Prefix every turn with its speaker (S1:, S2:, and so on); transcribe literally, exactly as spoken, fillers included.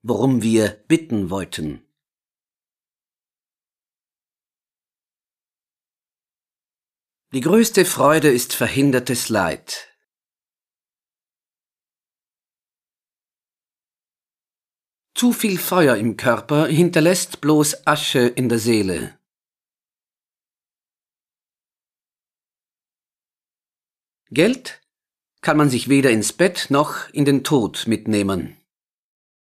S1: worum wir bitten wollten. Die größte Freude ist verhindertes Leid. Zu viel Feuer im Körper hinterlässt bloß Asche in der Seele. Geld kann man sich weder ins Bett noch in den Tod mitnehmen.